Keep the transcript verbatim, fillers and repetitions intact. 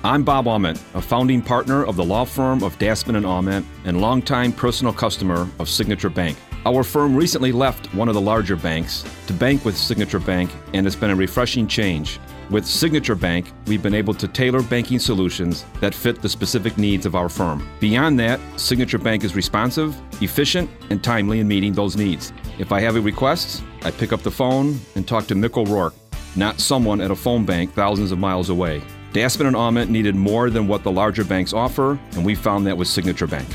I'm Bob Ament, a founding partner of the law firm of Dassman and Ament and longtime personal customer of Signature Bank. Our firm recently left one of the larger banks to bank with Signature Bank, and it's been a refreshing change. With Signature Bank, we've been able to tailor banking solutions that fit the specific needs of our firm. Beyond that, Signature Bank is responsive, efficient, and timely in meeting those needs. If I have a request, I pick up the phone and talk to Mick O'Rourke, not someone at a phone bank thousands of miles away. Dassman and Ament needed more than what the larger banks offer, and we found that with Signature Bank.